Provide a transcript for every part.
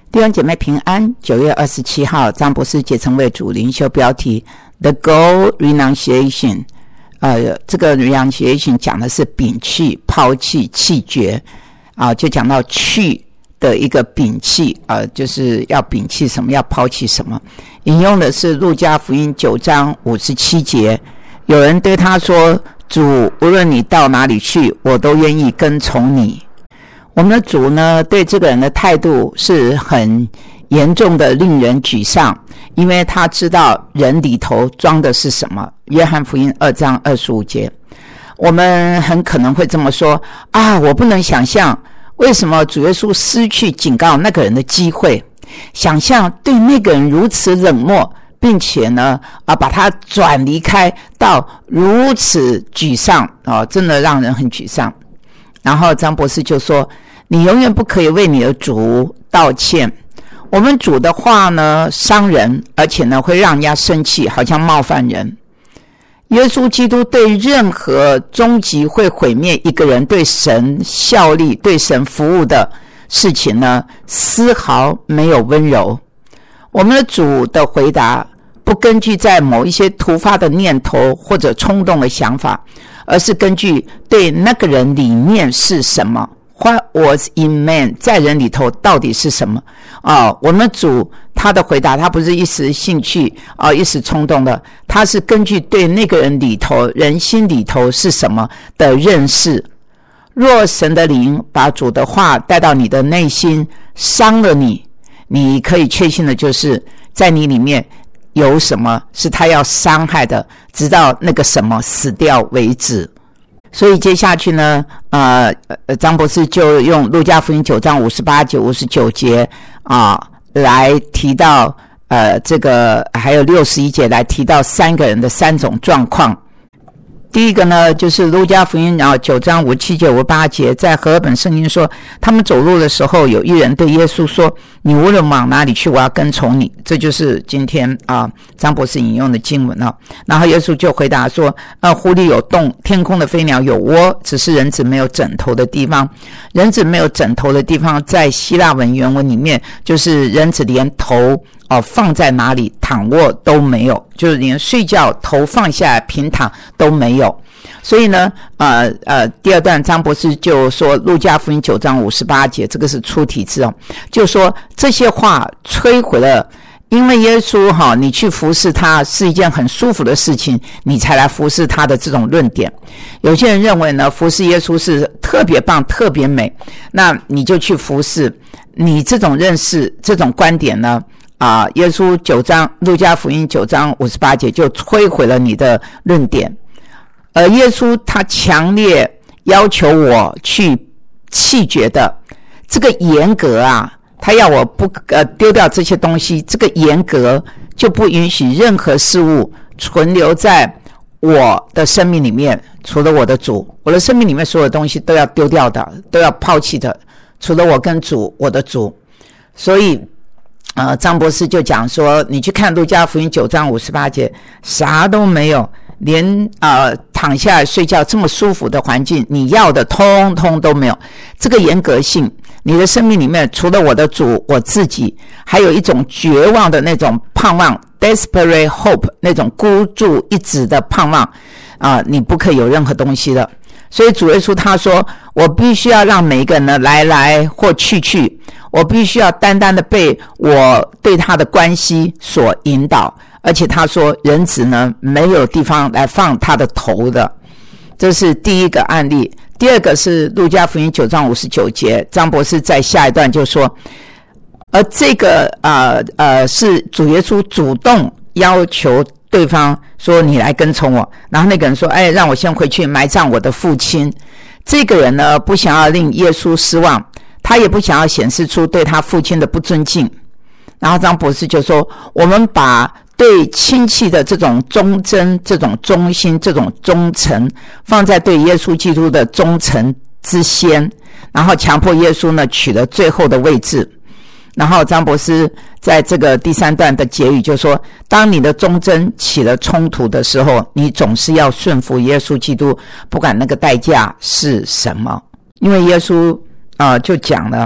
弟兄姐妹平安。9月27号，张博士竭诚为主灵修标题 The Goal Renunciation。这个 Renunciation 讲的是摒弃、抛弃、弃绝就讲到去的一个摒弃就是要摒弃什么，要抛弃什么。引用的是路加福音9章57节，有人对他说：主，无论你到哪里去，我都愿意跟从你。我们的主呢，对这个人的态度是很严重的，令人沮丧，因为他知道人里头装的是什么。约翰福音2章25节，我们很可能会这么说我不能想象为什么主耶稣失去警告那个人的机会，想象对那个人如此冷漠，并且呢把他转离开到如此沮丧真的让人很沮丧。然后张博士就说，你永远不可以为你的主道歉。我们主的话呢伤人，而且呢会让人家生气，好像冒犯人。耶稣基督对任何终极会毁灭一个人对神效力、对神服务的事情呢，丝毫没有温柔。我们的主的回答不根据在某一些突发的念头或者冲动的想法，而是根据对那个人里面是什么。What was in man， 在人里头到底是什么我们主他的回答，他不是一时兴趣一时冲动的，他是根据对那个人里头、人心里头是什么的认识。若神的灵把主的话带到你的内心，伤了你，你可以确信的就是在你里面有什么是他要伤害的，直到那个什么死掉为止。所以接下去呢张博士就用路加福音9章58节59节来提到这个，还有61节来提到三个人的三种状况。第一个呢，就是路加福音9章57节58节，在和合本圣经说，他们走路的时候，有一人对耶稣说，你无论往哪里去，我要跟从你。这就是今天张博士引用的经文然后耶稣就回答说，湖里有洞，天空的飞鸟有窝，只是人子没有枕头的地方。人子没有枕头的地方，在希腊文原文里面，就是人子连头放在哪里躺卧都没有，就是连睡觉头放下来平躺都没有。所以呢第二段张博士就说，路加福音9章58节，这个是出题字就说这些话摧毁了，因为耶稣你去服侍他是一件很舒服的事情，你才来服侍他的这种论点。有些人认为呢，服侍耶稣是特别棒、特别美，那你就去服侍。你这种认识、这种观点呢耶稣路加福音9章58节就摧毁了你的论点。而耶稣他强烈要求我去弃绝的这个严格他要我不丢掉这些东西，这个严格就不允许任何事物存留在我的生命里面，除了我的主。我的生命里面所有东西都要丢掉的，都要抛弃的，除了我跟主，我的主。所以张博士就讲说，你去看路加福音9章58节，啥都没有，连躺下来睡觉这么舒服的环境，你要的通通都没有。这个严格性，你的生命里面除了我的主，我自己，还有一种绝望的那种盼望 desperate hope， 那种孤注一掷的盼望你不可以有任何东西的。所以主耶稣他说，我必须要让每一个人呢来或去，我必须要单单的被我对他的关系所引导。而且他说，人子呢没有地方来放他的头的。这是第一个案例。第二个是路加福音9章59节，张博士在下一段就说，而这个是主耶稣主动要求对方说，你来跟从我。然后那个人说，让我先回去埋葬我的父亲。这个人呢不想要令耶稣失望，他也不想要显示出对他父亲的不尊敬。然后张博士就说，我们把对亲戚的这种忠贞、这种忠心、这种忠诚放在对耶稣基督的忠诚之先，然后强迫耶稣呢取了最后的位置。然后张博士在这个第三段的结语就说，当你的忠贞起了冲突的时候，你总是要顺服耶稣基督，不管那个代价是什么。因为耶稣就讲了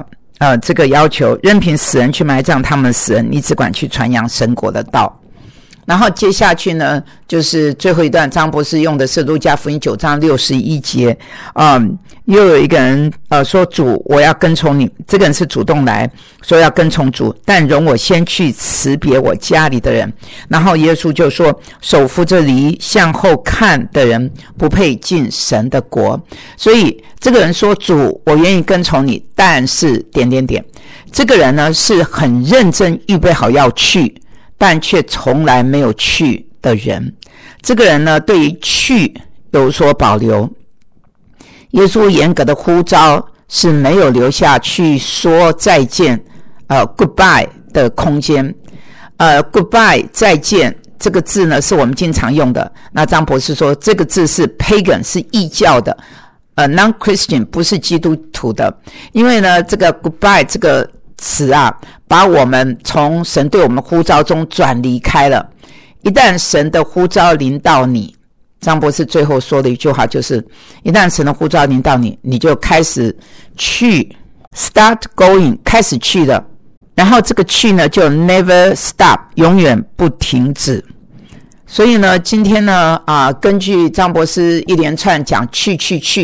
这个要求，任凭死人去埋葬他们死人，你只管去传扬神国的道。然后接下去呢，就是最后一段，张博士用的是路加福音9章61节，又有一个人说，主，我要跟从你。这个人是主动来说要跟从主，但容我先去辞别我家里的人。然后耶稣就说，手扶着犁向后看的人不配进神的国。所以这个人说，主，我愿意跟从你，但是……这个人呢是很认真预备好要去，但却从来没有去的人。这个人呢对于去有所保留。耶稣严格的呼召是没有留下去说再见goodbye 的空间。goodbye 再见这个字呢是我们经常用的，那张博士说这个字是 pagan 是异教的non-Christian 不是基督徒的。因为呢这个 goodbye 这个词啊，把我们从神对我们呼召中转离开了。一旦神的呼召临到你，张博士最后说的一句话就是，一旦神的呼召临到你，你就开始去 start going 开始去了。然后这个去呢就 never stop 永远不停止。所以呢今天呢根据张博士一连串讲去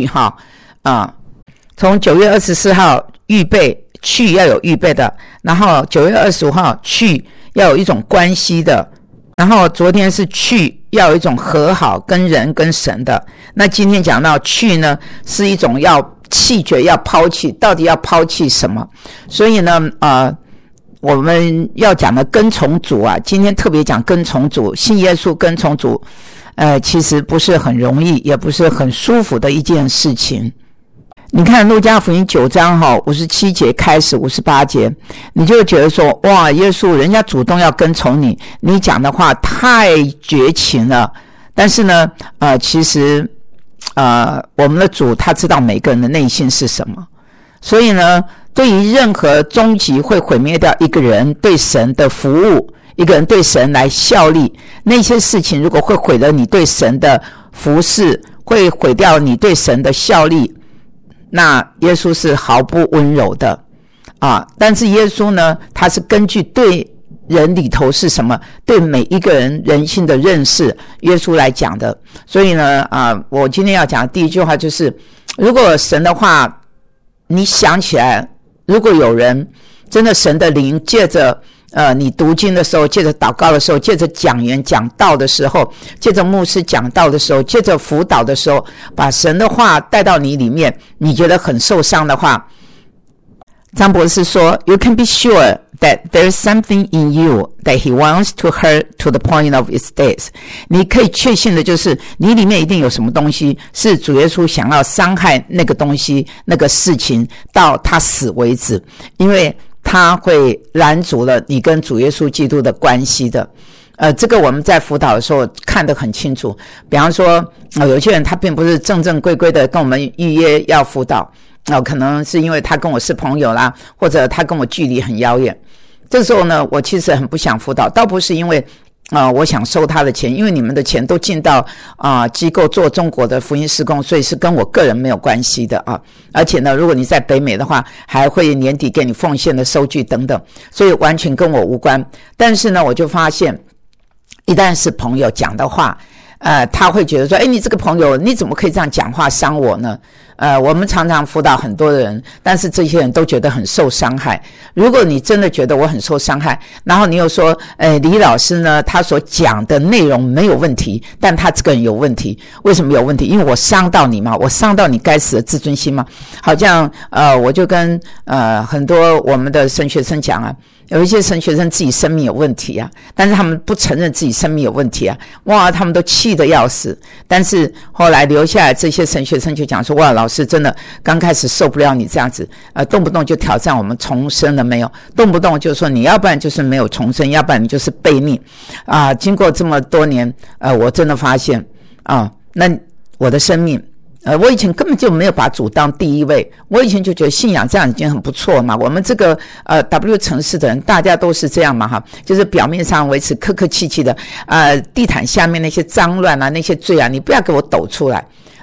从9月24号预备去要有预备的，然后9月25号去要有一种关系的，然后昨天是去要有一种和好跟人跟神的。那今天讲到去呢是一种要弃绝要抛弃，到底要抛弃什么？所以呢我们要讲的跟从主啊，今天特别讲跟从主，信耶稣跟从主其实不是很容易，也不是很舒服的一件事情。你看路加福音9章57节开始58节，你就会觉得说，哇，耶稣人家主动要跟从你，你讲的话太绝情了。但是呢其实我们的主他知道每个人的内心是什么。所以呢对于任何终极会毁灭掉一个人对神的服务，一个人对神来效力，那些事情如果会毁了你对神的服事，会毁掉你对神的效力，那耶稣是毫不温柔的但是耶稣呢他是根据对人里头是什么，对每一个人人性的认识，耶稣来讲的。所以呢我今天要讲的第一句话就是，如果神的话你想起来，如果有人真的神的灵借着你读经的时候，借着祷告的时候，借着讲员讲道的时候，借着牧师讲道的时候，借着辅导的时候，把神的话带到你里面，你觉得很受伤的话，张博士说 You can be sure that there's something in you that he wants to hurt to the point of its death. 你可以确信的就是你里面一定有什么东西是主耶稣想要伤害那个东西那个事情到他死为止，因为他会拦阻了你跟主耶稣基督的关系的。这个我们在辅导的时候看得很清楚。比方说有些人他并不是正正规规的跟我们预约要辅导，可能是因为他跟我是朋友啦，或者他跟我距离很遥远。这时候呢我其实很不想辅导，倒不是因为我想收他的钱，因为你们的钱都进到机构做中国的福音事工，所以是跟我个人没有关系的而且呢如果你在北美的话还会年底给你奉献的收据等等，所以完全跟我无关。但是呢我就发现一旦是朋友讲的话他会觉得说你这个朋友你怎么可以这样讲话伤我呢？我们常常辅导很多的人，但是这些人都觉得很受伤害。如果你真的觉得我很受伤害，然后你又说李老师呢他所讲的内容没有问题，但他这个人有问题。为什么有问题？因为我伤到你嘛，我伤到你该死的自尊心嘛。好像我就跟很多我们的神学生讲有一些神学生自己生命有问题但是他们不承认自己生命有问题哇，他们都气得要死。但是后来留下来这些神学生就讲说，哇，老师真的刚开始受不了你这样子动不动就挑战我们重生了没有，动不动就说你要不然就是没有重生，要不然你就是悖逆经过这么多年我真的发现那我的生命我以前根本就没有把主当第一位，我以前就觉得信仰这样已经很不错嘛。我们这个W 城市的人大家都是这样嘛就是表面上维持客客气气的地毯下面那些脏乱那些罪你不要给我抖出来。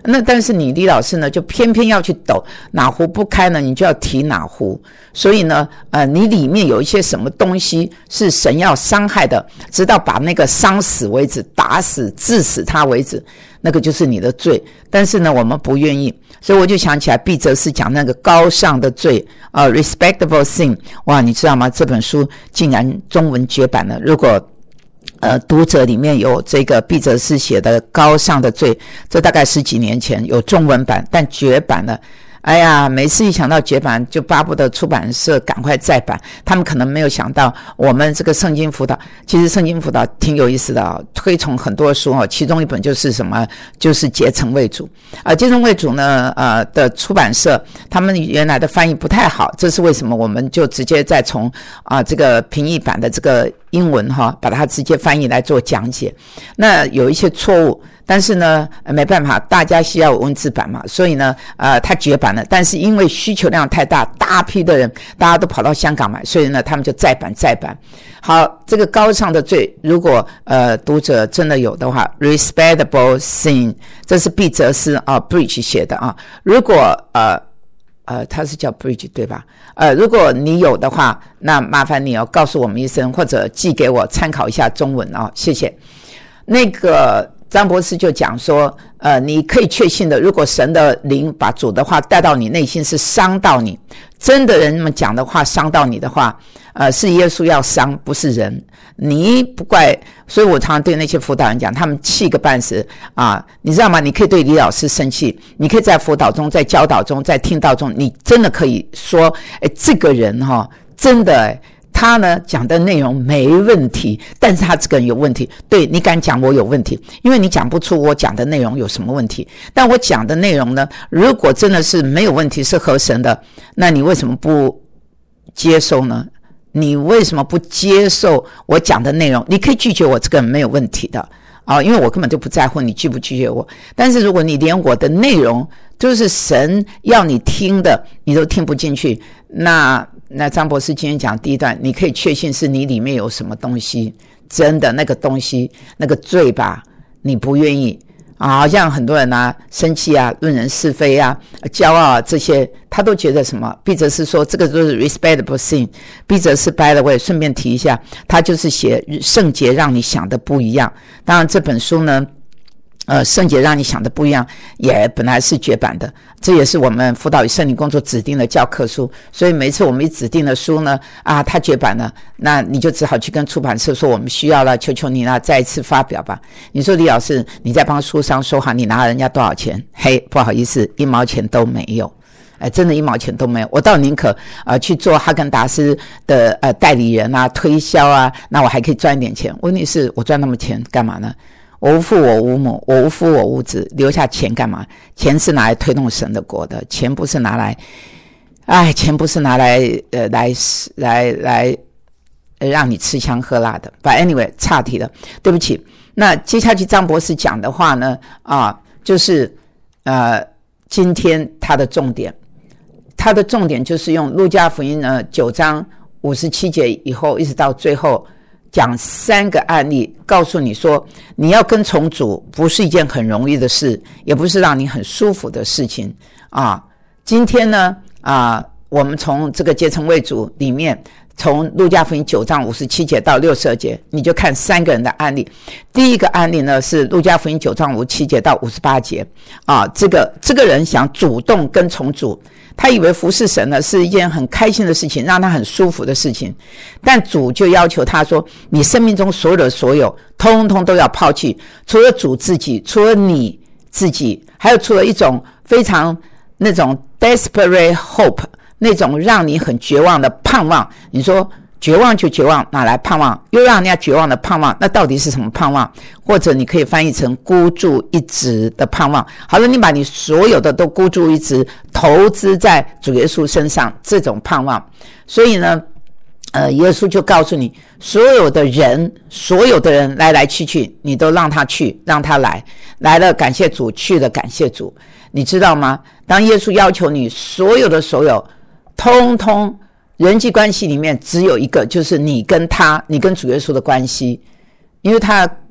那但是你李老师呢，就偏偏要去抖哪壶不开呢，你就要提哪壶。所以呢，你里面有一些什么东西是神要伤害的，直到把那个伤死为止，打死致死他为止，那个就是你的罪。但是呢，我们不愿意，所以我就想起来毕哲斯讲那个高尚的罪respectable sin。哇，你知道吗？这本书竟然中文绝版了。如果读者里面有这个毕哲斯写的高尚的罪，这大概10几年前有中文版，但绝版了。哎呀，每次一想到绝版，就巴不得出版社赶快再版。他们可能没有想到，我们这个圣经辅导，其实圣经辅导挺有意思的推崇很多书其中一本就是什么，就是结成为主。结成为主呢，的出版社，他们原来的翻译不太好，这是为什么？我们就直接再从这个平易版的这个英文把它直接翻译来做讲解。那有一些错误。但是呢，没办法，大家需要文字版嘛，所以呢，它绝版了。但是因为需求量太大，大批的人，大家都跑到香港买，所以呢，他们就再版。好，这个高尚的罪，如果读者真的有的话 ，respectable sin， 这是毕哲斯Bridge 写的如果他是叫 Bridge 对吧？如果你有的话，那麻烦你告诉我们一声，或者寄给我参考一下中文谢谢。那个张博士就讲说，你可以确信的，如果神的灵把主的话带到你内心，是伤到你，真的人们讲的话伤到你的话，是耶稣要伤，不是人。你不怪，所以我常常对那些辅导人讲，他们气个半死你知道吗？你可以对李老师生气，你可以在辅导中，在教导中，在听道中，你真的可以说，这个人真的他呢讲的内容没问题，但是他这个人有问题。对，你敢讲我有问题，因为你讲不出我讲的内容有什么问题。但我讲的内容呢，如果真的是没有问题，是合神的，那你为什么不接受呢？你为什么不接受我讲的内容？你可以拒绝我，这个人没有问题的因为我根本就不在乎你拒不拒绝我。但是如果你连我的内容就是神要你听的你都听不进去，那张博士今天讲第一段，你可以确信是你里面有什么东西，真的那个东西那个罪吧，你不愿意好像很多人生气论人是非骄傲这些，他都觉得什么？毕哲斯说这个都是 respectable sin。 毕哲斯 by the way 顺便提一下，他就是写圣洁让你想的不一样。当然这本书呢圣洁让你想的不一样也本来是绝版的，这也是我们辅导与圣灵工作指定的教科书。所以每次我们一指定的书呢它绝版了，那你就只好去跟出版社说我们需要了，求求你再一次发表吧。你说李老师你在帮书商说好，你拿人家多少钱？嘿，不好意思，1毛钱都没有。真的1毛钱都没有。我倒宁可去做哈根达斯的代理人推销那我还可以赚一点钱。问题是我赚那么钱干嘛呢？我无父我无母，我无夫我无子，留下钱干嘛？钱是拿来推动神的国的，钱不是拿来钱不是拿来来让你吃香喝辣的。But anyway 岔题了，对不起。那接下去张博士讲的话呢就是今天他的重点就是用路加福音呢9章57节以后一直到最后讲3个案例，告诉你说你要跟从主不是一件很容易的事，也不是让你很舒服的事情今天呢我们从这个结成为主里面，从路加福音9章57节到62节，你就看3个人的案例。第一个案例呢是路加福音9章57节到58节这个人想主动跟从主，他以为服侍神呢是一件很开心的事情，让他很舒服的事情，但主就要求他说，你生命中所有的所有通通都要抛弃，除了主自己，除了你自己，还有除了一种非常那种 desperate hope， 那种让你很绝望的盼望。你说绝望就绝望，哪来盼望？又让人家绝望的盼望，那到底是什么盼望？或者你可以翻译成孤注一掷的盼望。好了，你把你所有的都孤注一掷，投资在主耶稣身上，这种盼望。所以呢耶稣就告诉你，所有的人来来去去，你都让他去，让他来了感谢主，去了感谢主。你知道吗？当耶稣要求你所有的所有通通人际关系里面只有一个，就是你跟他，你跟主耶稣的关系。因为他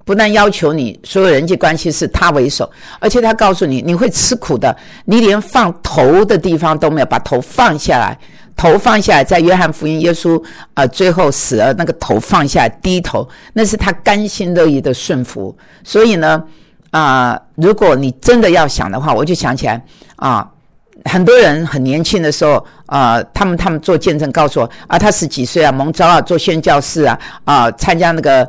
不但要求你所有人际关系是他为首，而且他告诉你你会吃苦的，你连放头的地方都没有，把头放下来。头放下来，在约翰福音耶稣最后死了，那个头放下来低头，那是他甘心乐意的顺服。所以呢如果你真的要想的话，我就想起来很多人很年轻的时候他们做见证告诉我他10几岁蒙召做宣教士参加那个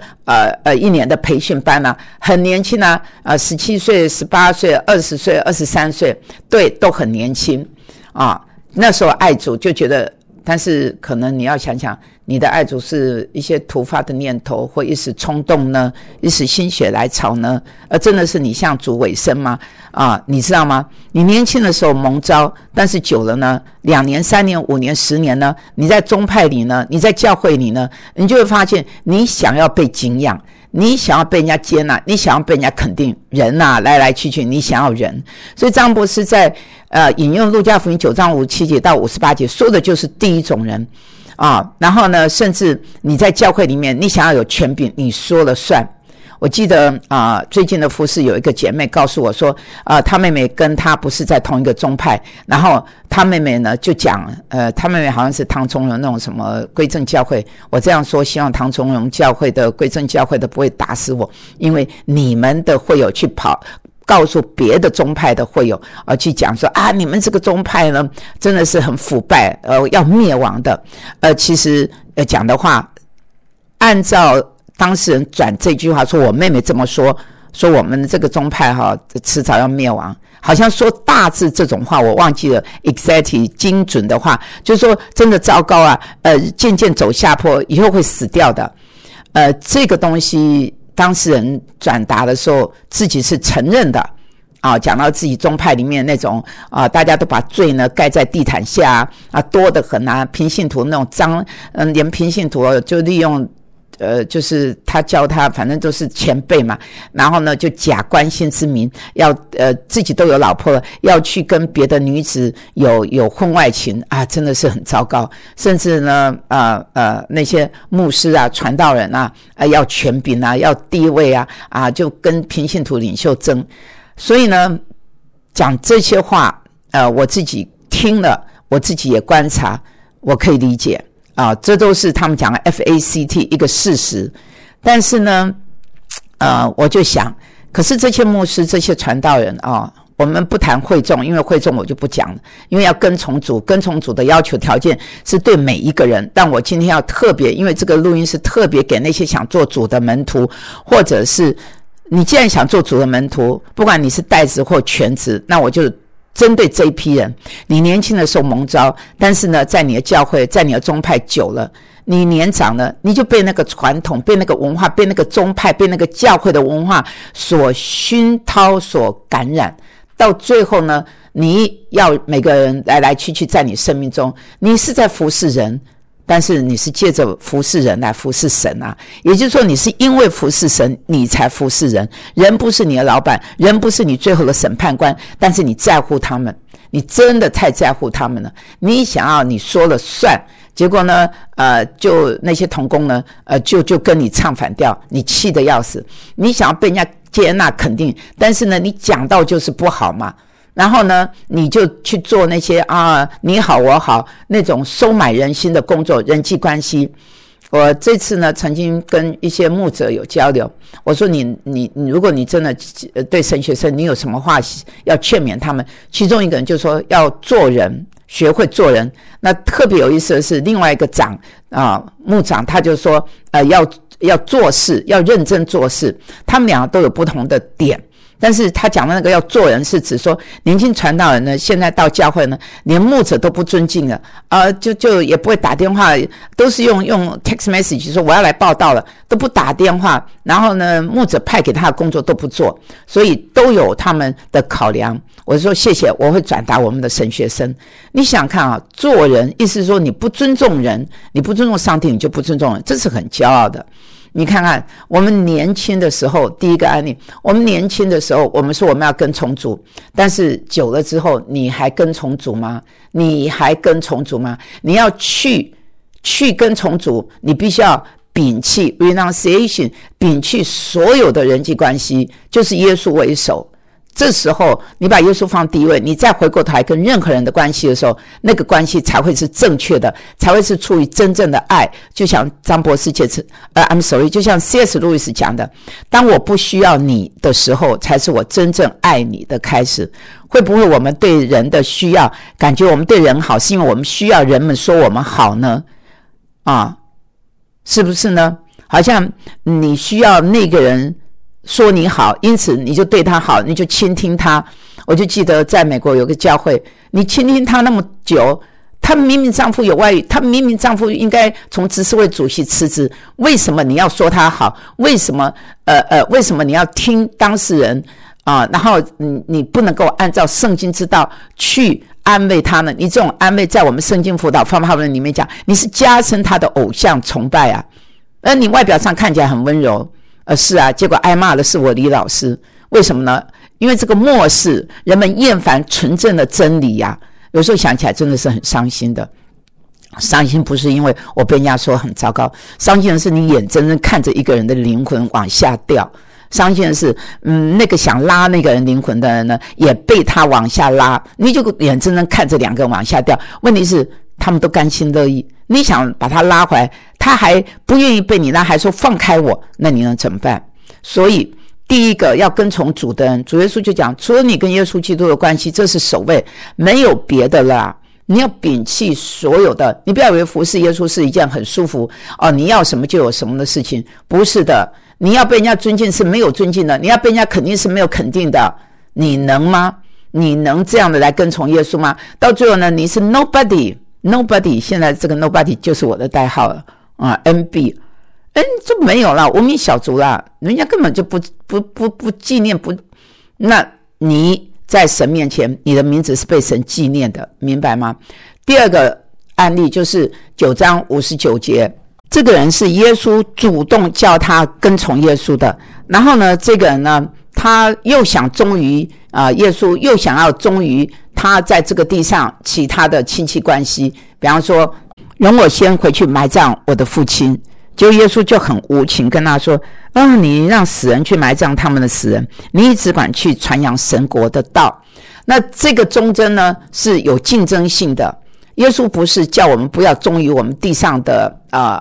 1年的培训班很年轻17岁、18岁、20岁、23岁，对，都很年轻那时候爱主就觉得，但是可能你要想想，你的爱主是一些突发的念头，或一时冲动呢，一时心血来潮呢，真的是你向主委身吗？你知道吗？你年轻的时候蒙召，但是久了呢，2年、3年、5年、10年呢，你在宗派里呢，你在教会里呢，你就会发现，你想要被敬仰，你想要被人家接纳，你想要被人家肯定，人来来去去，你想要人。所以张博士在引用路加福音9章57节到58节说的就是第一种人然后呢，甚至你在教会里面，你想要有权柄，你说了算。我记得最近的服事有一个姐妹告诉我说她妹妹跟她不是在同一个宗派，然后她妹妹呢就讲她妹妹好像是唐崇荣那种什么归正教会，我这样说希望唐崇荣教会的归正教会的不会打死我，因为你们的会友去告诉别的宗派的会友去讲说你们这个宗派呢真的是很腐败要灭亡的其实讲的话按照当事人转这句话说我妹妹这么说我们这个宗派迟早要灭亡，好像说大致这种话，我忘记了 exactly 精准的话，就是说真的糟糕渐渐走下坡，以后会死掉的这个东西当事人转达的时候自己是承认的讲到自己宗派里面那种大家都把罪呢盖在地毯下多得很平信徒那种脏连平信徒就利用就是他教他反正都是前辈嘛，然后呢就假关心之名，要自己都有老婆了，要去跟别的女子有婚外情真的是很糟糕。甚至呢那些牧师传道人要权柄要地位就跟平信徒领袖争。所以呢讲这些话我自己听了，我自己也观察，我可以理解这都是他们讲的 FACT 一个事实。但是呢我就想，可是这些牧师这些传道人我们不谈会众，因为会众我就不讲了，因为要跟从主，跟从主的要求条件是对每一个人。但我今天要特别，因为这个录音是特别给那些想做主的门徒，或者是你既然想做主的门徒，不管你是代职或全职，那我就针对这一批人，你年轻的时候蒙召，但是呢在你的教会在你的宗派久了，你年长了，你就被那个传统被那个文化被那个宗派被那个教会的文化所熏陶所感染，到最后呢你要每个人来来去去在你生命中，你是在服侍人，但是你是借着服侍人来服侍神也就是说你是因为服侍神你才服侍人，人不是你的老板，人不是你最后的审判官，但是你在乎他们，你真的太在乎他们了，你想要你说了算，结果呢就那些同工呢就跟你唱反调，你气得要死，你想要被人家接纳肯定，但是呢你讲到就是不好嘛，然后呢你就去做那些你好我好那种收买人心的工作，人际关系。我这次呢曾经跟一些牧者有交流，我说你如果你真的对神学生你有什么话要劝勉他们，其中一个人就说要做人，学会做人。那特别有意思的是另外一个长牧长他就说要做事，要认真做事，他们两个都有不同的点。但是他讲的那个要做人是指说年轻传道人呢现在到教会呢连牧者都不尊敬了就也不会打电话，都是用 text message 说我要来报道了，都不打电话，然后呢牧者派给他的工作都不做，所以都有他们的考量。我说谢谢，我会转达我们的神学生。你想看做人意思是说你不尊重人，你不尊重上帝，你就不尊重人，这是很骄傲的。你看看我们年轻的时候，第一个案例，我们年轻的时候我们说我们要跟从主，但是久了之后你还跟从主吗？你还跟从主吗？你要去跟从主，你必须要摒弃 renunciation， 摒弃所有的人际关系，就是耶稣为首。这时候你把耶稣放第一位，你再回过头来跟任何人的关系的时候，那个关系才会是正确的，才会是出于真正的爱。就像张博士就像 C.S. 路易斯讲的，当我不需要你的时候，才是我真正爱你的开始。会不会我们对人的需要，感觉我们对人好是因为我们需要人们说我们好呢？是不是呢？好像你需要那个人说你好，因此你就对他好，你就倾听他。我就记得在美国有个教会，你倾听他那么久，他明明丈夫有外遇，他明明丈夫应该从执事会主席辞职，为什么你要说他好？为什么你要听当事人然后你不能够按照圣经之道去安慰他呢？你这种安慰在我们圣经辅导方法论里面讲，你是加深他的偶像崇拜啊。而你外表上看起来很温柔，是啊，结果挨骂的是我李老师。为什么呢？因为这个漠视人们厌烦纯正的真理啊，有时候想起来真的是很伤心的。伤心不是因为我被人家说很糟糕，伤心的是你眼睁睁看着一个人的灵魂往下掉。伤心的是那个想拉那个人灵魂的人呢，也被他往下拉，你就眼睁睁看着两个人往下掉。问题是他们都甘心乐意，你想把他拉回来，他还不愿意被你拉，还说放开我，那你能怎么办？所以第一个要跟从主的人，主耶稣就讲，除了你跟耶稣基督的关系，这是首位，没有别的啦。你要摒弃所有的，你不要以为服侍耶稣是一件很舒服你要什么就有什么的事情，不是的。你要被人家尊敬是没有尊敬的，你要被人家肯定是没有肯定的，你能吗？你能这样的来跟从耶稣吗？到最后呢，你是 nobody， 现在这个 nobody 就是我的代号了NB， 就没有了，无名小卒啦，人家根本就不纪念，那你在神面前，你的名字是被神纪念的，明白吗？第二个案例就是9章59节。这个人是耶稣主动叫他跟从耶稣的，然后呢，这个人呢，他又想忠于耶稣，又想要忠于他在这个地上其他的亲戚关系，比方说，容我先回去埋葬我的父亲。结果耶稣就很无情跟他说，你让死人去埋葬他们的死人，你只管去传扬神国的道。那这个忠贞呢是有竞争性的。耶稣不是叫我们不要忠于我们地上的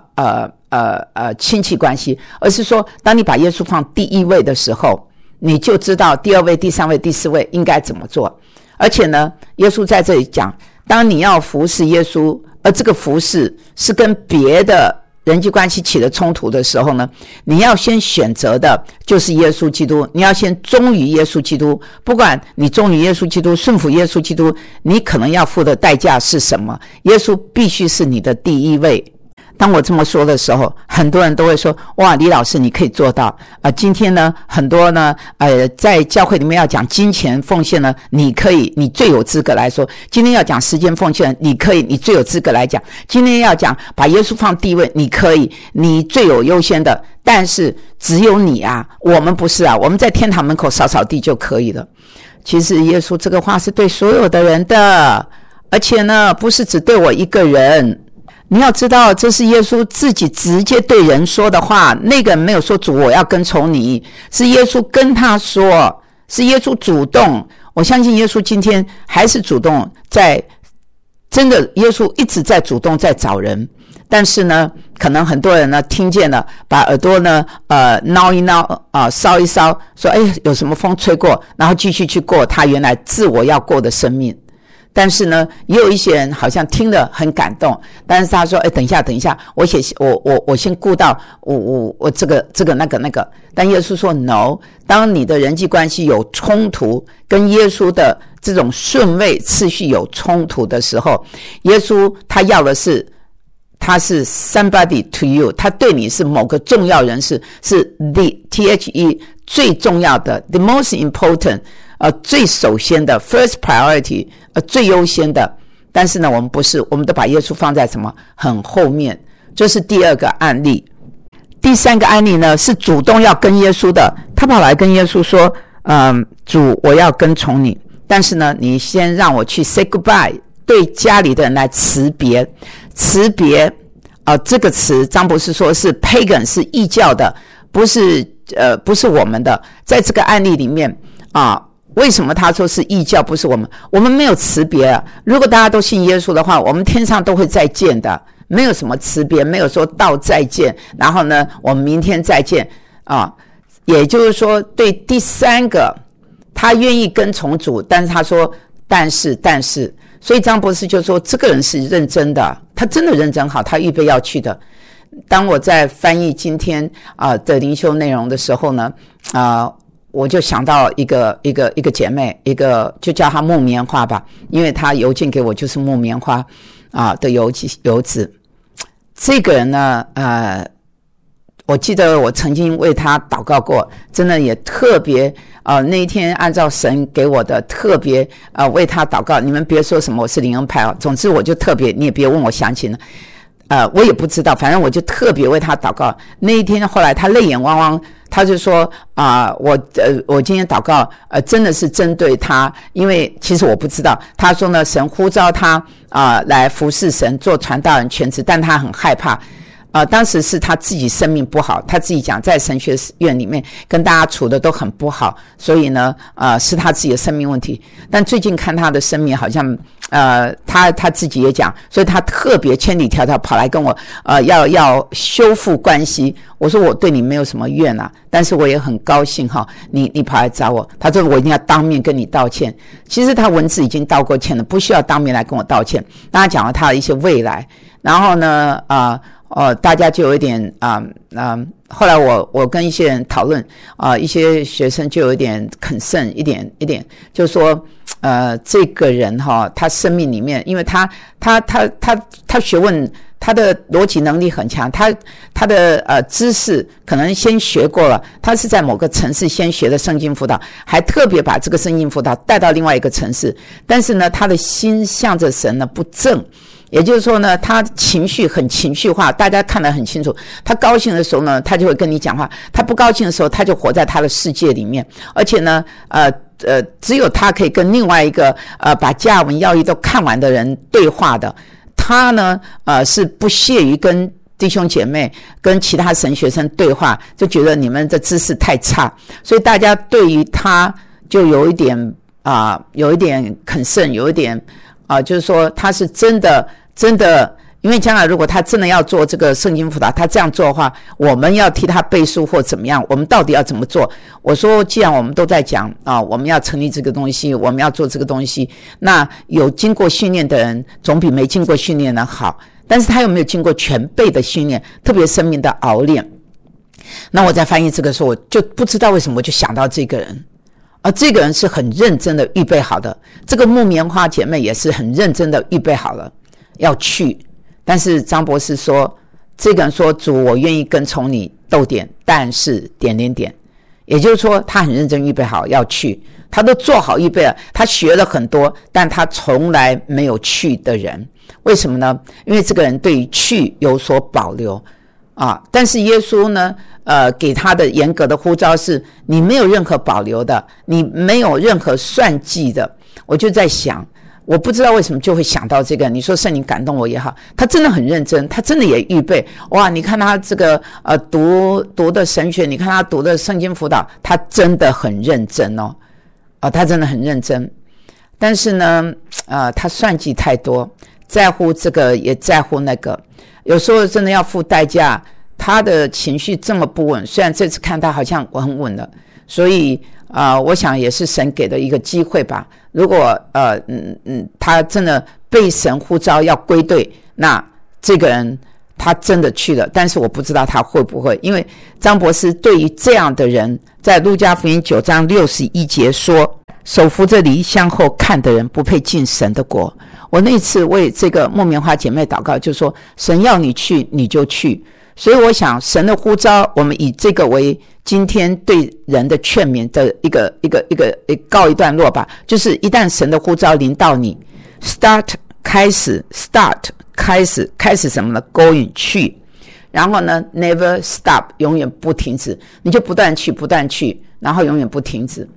亲戚关系，而是说当你把耶稣放第一位的时候，你就知道第二位、第三位、第四位应该怎么做。而且呢，耶稣在这里讲，当你要服侍耶稣，而这个服侍是跟别的人际关系起了冲突的时候呢，你要先选择的就是耶稣基督，你要先忠于耶稣基督。不管你忠于耶稣基督，顺服耶稣基督，你可能要付的代价是什么？耶稣必须是你的第一位。当我这么说的时候，很多人都会说，哇，李老师你可以做到今天呢，很多呢在教会里面要讲金钱奉献呢，你可以，你最有资格来说。今天要讲时间奉献，你可以，你最有资格来讲。今天要讲把耶稣放第一位，你可以，你最有优先的。但是只有你我们不是我们在天堂门口扫扫地就可以了。其实耶稣这个话是对所有的人的，而且呢，不是只对我一个人。你要知道，这是耶稣自己直接对人说的话，那个人没有说主我要跟从你，是耶稣跟他说，是耶稣主动。我相信耶稣今天还是主动真的耶稣一直在主动在找人。但是呢，可能很多人呢听见了，把耳朵呢挠一挠搔一搔，说有什么风吹过，然后继续去过他原来自我要过的生命。但是呢，也有一些人好像听得很感动，但是他说等一下，我先顾到我这个那个。但耶稣说 no， 当你的人际关系有冲突，跟耶稣的这种顺位次序有冲突的时候，耶稣他要的是，他是 somebody to you， 他对你是某个重要人士，是 the最重要的 the most important，最首先的 first priority，最优先的。但是呢，我们不是，我们都把耶稣放在什么很后面。这是第二个案例。第三个案例呢，是主动要跟耶稣的，他跑来跟耶稣说主我要跟从你，但是呢你先让我去 say goodbye， 对家里的人来辞别这个词张博士说是 pagan 是异教的，不是我们的。在这个案例里面为什么他说是异教不是我们？我们没有辞别如果大家都信耶稣的话，我们天上都会再见的，没有什么辞别，没有说到再见，然后呢我们明天再见也就是说，对第三个他愿意跟从主，但是他说但是，所以张博士就说这个人是认真的，他真的认真好，他预备要去的。当我在翻译今天的灵修内容的时候呢我就想到一个姐妹，一个就叫她木棉花吧，因为她邮件给我就是木棉花的邮子。这个人呢我记得我曾经为她祷告过，真的也特别那一天按照神给我的特别为她祷告。你们别说什么我是灵恩派总之我就特别，你也别问我详情了。我也不知道，反正我就特别为他祷告。那一天后来他泪眼汪汪，他就说我今天祷告真的是针对他，因为其实我不知道。他说呢，神呼召他来服侍神，做传道人全职，但他很害怕。当时是他自己生命不好，他自己讲在神学院里面跟大家处的都很不好，所以呢是他自己的生命问题。但最近看他的生命好像他自己也讲，所以他特别千里迢迢跑来跟我要修复关系。我说我对你没有什么怨但是我也很高兴你跑来找我。他说我一定要当面跟你道歉。其实他文字已经道过歉了，不需要当面来跟我道歉。他讲了他的一些未来，然后呢大家就有一点后来我跟一些人讨论一些学生就有一点concern一点，就是说这个人他生命里面，因为他学问，他的逻辑能力很强，他的知识可能先学过了，他是在某个城市先学的圣经辅导，还特别把这个圣经辅导带到另外一个城市，但是呢他的心向着神呢不正。也就是说呢，他情绪很情绪化，大家看得很清楚。他高兴的时候呢，他就会跟你讲话；他不高兴的时候，他就活在他的世界里面。而且呢，只有他可以跟另外一个把加尔文要义都看完的人对话的。他呢，是不屑于跟弟兄姐妹、跟其他神学生对话，就觉得你们的知识太差，所以大家对于他就有一点concern，有一点就是说他是真的。因为将来如果他真的要做这个圣经辅导，他这样做的话，我们要替他背书或怎么样，我们到底要怎么做？我说既然我们都在讲我们要成立这个东西，我们要做这个东西，那有经过训练的人总比没经过训练的好，但是他有没有经过全备的训练，特别生命的熬练？那我在翻译这个时候，我就不知道为什么我就想到这个人，这个人是很认真的预备好的，这个木棉花姐妹也是很认真的预备好了要去。但是张博士说，这个人说主我愿意跟从你逗点，但是也就是说他很认真预备好要去，他都做好预备了，他学了很多，但他从来没有去的人。为什么呢？因为这个人对于去有所保留但是耶稣呢给他的严格的呼召是你没有任何保留的，你没有任何算计的。我就在想，我不知道为什么就会想到这个，你说圣灵感动我也好，他真的很认真，他真的也预备。哇，你看他这个读的神学，你看他读的圣经辅导，他真的很认真他真的很认真。但是呢他算计太多，在乎这个也在乎那个，有时候真的要付代价。他的情绪这么不稳，虽然这次看他好像我很稳了，所以我想也是神给的一个机会吧。如果他真的被神呼召要归队，那这个人他真的去了，但是我不知道他会不会，因为张博士对于这样的人，在路加福音9章61节说，手扶着犁向后看的人不配进神的国。我那次为这个木棉花姐妹祷告，就说神要你去你就去。所以我想神的呼召，我们以这个为今天对人的劝勉的一个告一段落吧。就是一旦神的呼召临到你， 开始什么呢？ going 去，然后呢 never stop 永远不停止，你就不断去，然后永远不停止。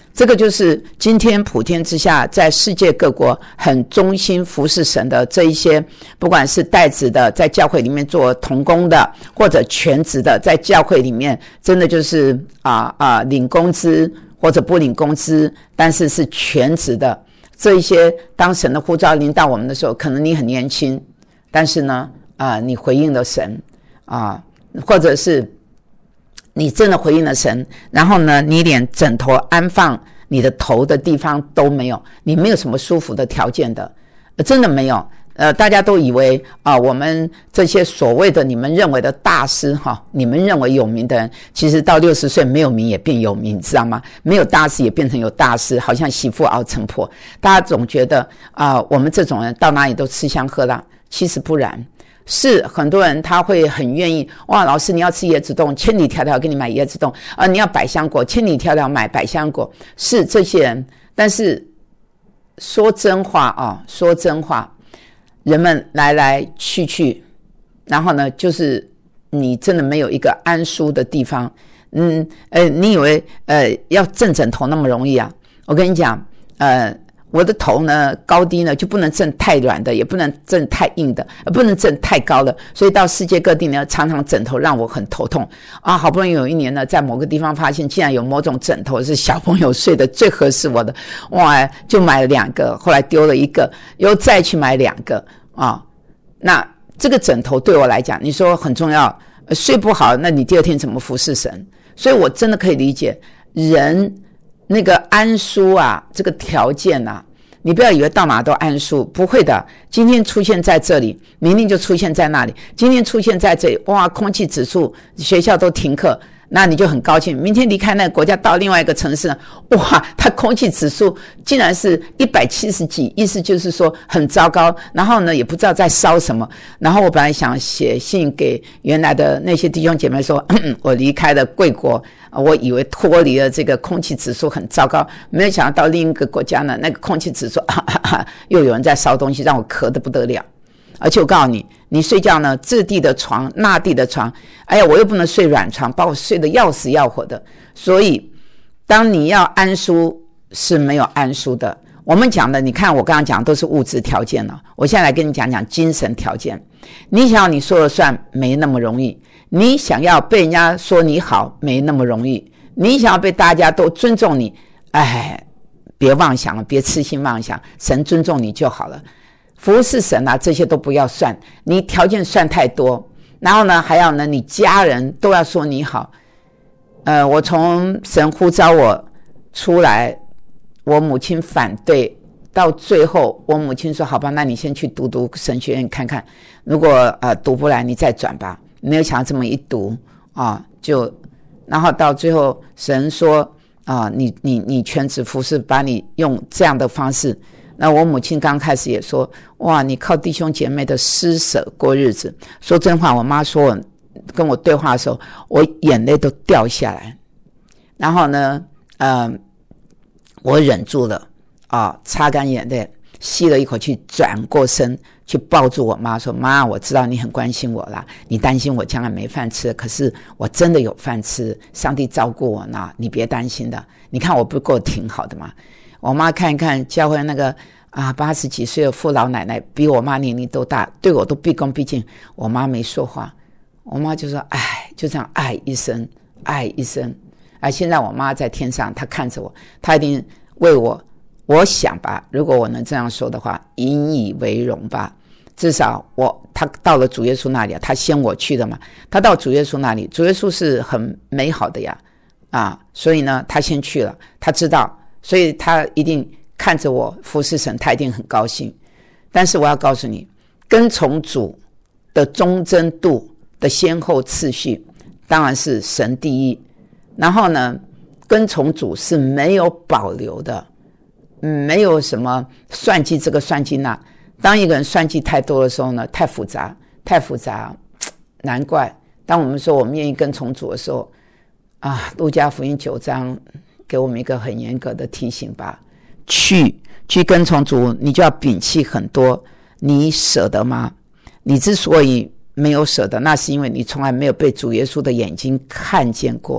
这个就是今天普天之下，在世界各国很忠心服侍神的这一些，不管是代职的，在教会里面做同工的，或者全职的，在教会里面真的就是领工资或者不领工资，但是是全职的。这一些当神的呼召临到我们的时候，可能你很年轻，但是呢你回应了神或者是你真的回应了神，然后呢你连枕头安放你的头的地方都没有，你没有什么舒服的条件的，真的没有。大家都以为我们这些所谓的你们认为的大师你们认为有名的人，其实到60岁没有名也变有名，你知道吗？没有大师也变成有大师，好像媳妇熬成婆。大家总觉得我们这种人到哪里都吃香喝辣，其实不然。是很多人他会很愿意，哇，老师你要吃椰子冻，千里迢迢给你买椰子冻你要百香果，千里迢迢买百香果，是这些人。但是说真话说真话，人们来来去去，然后呢就是你真的没有一个安舒的地方。你以为要正枕头那么容易啊？我跟你讲我的头呢高低呢就不能正太软的，也不能正太硬的，不能正太高的，所以到世界各地呢常常枕头让我很头痛好不容易有一年呢在某个地方发现竟然有某种枕头是小朋友睡的最合适我的，哇，就买了2个，后来丢了1个，又再去买2个那这个枕头对我来讲你说很重要，睡不好那你第二天怎么服侍神？所以我真的可以理解人那个安舒这个条件你不要以为到哪都安舒，不会的。今天出现在这里，明天就出现在那里。今天出现在这里，哇，空气指数学校都停课，那你就很高兴。明天离开那个国家到另外一个城市，哇，它空气指数竟然是170几，意思就是说很糟糕。然后呢，也不知道在烧什么。然后我本来想写信给原来的那些弟兄姐妹说，我离开了贵国，我以为脱离了这个空气指数很糟糕，没有想到到另一个国家呢，那个空气指数又有人在烧东西，让我咳得不得了。而且我告诉你，你睡觉呢，质地的床、纳地的床，哎呀，我又不能睡软床，把我睡得要死要活的。所以，当你要安舒是没有安舒的。我们讲的，你看我刚刚讲的都是物质条件了，我现在来跟你讲讲精神条件。你想要你说了算没那么容易，你想要被人家说你好没那么容易，你想要被大家都尊重你，别妄想了，别痴心妄想，神尊重你就好了。服侍神这些都不要算，你条件算太多，然后呢还要呢你家人都要说你好。我从神呼召我出来，我母亲反对，到最后我母亲说好吧，那你先去读神学院看看，如果读不来你再转吧。没有想到这么一读然后到最后神说你全职服侍，把你用这样的方式。那我母亲刚开始也说，哇，你靠弟兄姐妹的施舍过日子。说真话，我妈说我跟我对话的时候，我眼泪都掉下来。然后呢我忍住了擦干眼泪，吸了一口气，转过身去抱住我妈说，妈，我知道你很关心我啦，你担心我将来没饭吃，可是我真的有饭吃，上帝照顾我呢，你别担心的，你看我不过挺好的吗？我妈看一看教会那个80几岁的父老奶奶，比我妈年龄都大，对我都毕恭毕敬。我妈没说话，我妈就说就这样一声一声。现在我妈在天上，她看着我，她一定为我想吧，如果我能这样说的话，引以为荣吧。至少她到了主耶稣那里她先我去的嘛，她到主耶稣那里，主耶稣是很美好的呀所以呢她先去了，她知道，所以他一定看着我服侍神，他一定很高兴。但是我要告诉你，跟从主的忠贞度的先后次序当然是神第一，然后呢跟从主是没有保留的，没有什么算计这个算计那。当一个人算计太多的时候呢，太复杂，难怪当我们说我们愿意跟从主的时候路加福音9章给我们一个很严格的提醒吧，去跟从主，你就要摒弃很多。你舍得吗？你之所以没有舍得，那是因为你从来没有被主耶稣的眼睛看见过。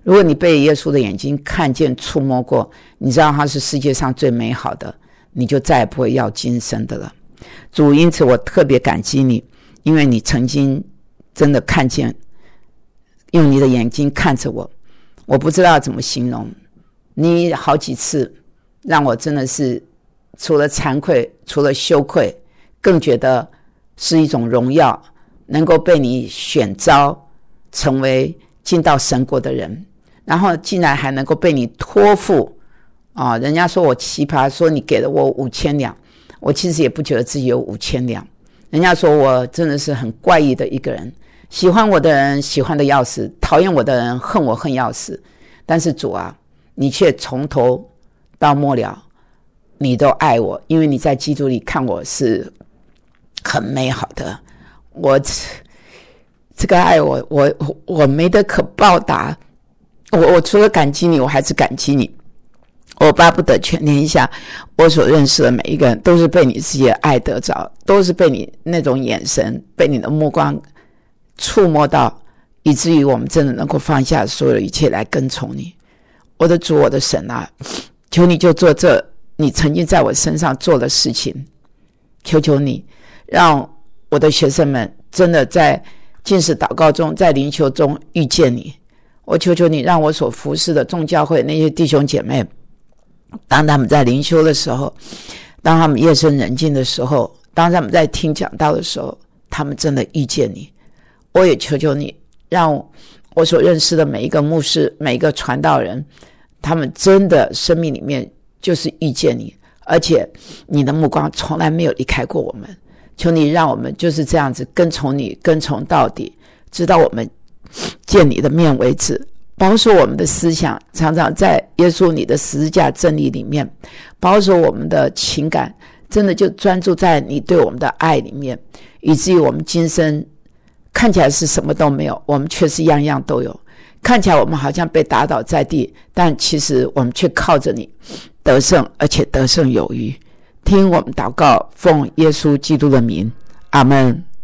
如果你被耶稣的眼睛看见触摸过，你知道他是世界上最美好的，你就再也不会要今生的了。主，因此我特别感激你，因为你曾经真的看见，用你的眼睛看着我，我不知道怎么形容，你好几次让我真的是除了惭愧，除了羞愧，更觉得是一种荣耀，能够被你选召成为进到神国的人，然后竟然还能够被你托付人家说我奇葩，说你给了我5000两，我其实也不觉得自己有5000两。人家说我真的是很怪异的一个人，喜欢我的人喜欢的要死，讨厌我的人恨我恨要死。但是主啊，你却从头到末了你都爱我，因为你在基督里看我是很美好的。我这个爱我没得可报答，我除了感激你，我还是感激你。我巴不得全天下我所认识的每一个人都是被你自己的爱得着，都是被你那种眼神，被你的目光触摸到，以至于我们真的能够放下所有的一切来跟从你。我的主，我的神啊，求你就做这你曾经在我身上做的事情，求求你让我的学生们真的在禁食祷告中，在灵修中遇见你。我求求你让我所服侍的众教会那些弟兄姐妹，当他们在灵修的时候，当他们夜深人静的时候，当他们在听讲道的时候，他们真的遇见你。我也求求你让我所认识的每一个牧师，每一个传道人，他们真的生命里面就是遇见你，而且你的目光从来没有离开过我们。求你让我们就是这样子跟从你，跟从到底，直到我们见你的面为止。保守我们的思想常常在耶稣你的十字架真理里面，保守我们的情感真的就专注在你对我们的爱里面，以至于我们今生看起来是什么都没有，我们却是样样都有。看起来我们好像被打倒在地，但其实我们却靠着你得胜，而且得胜有余。听我们祷告，奉耶稣基督的名，阿们。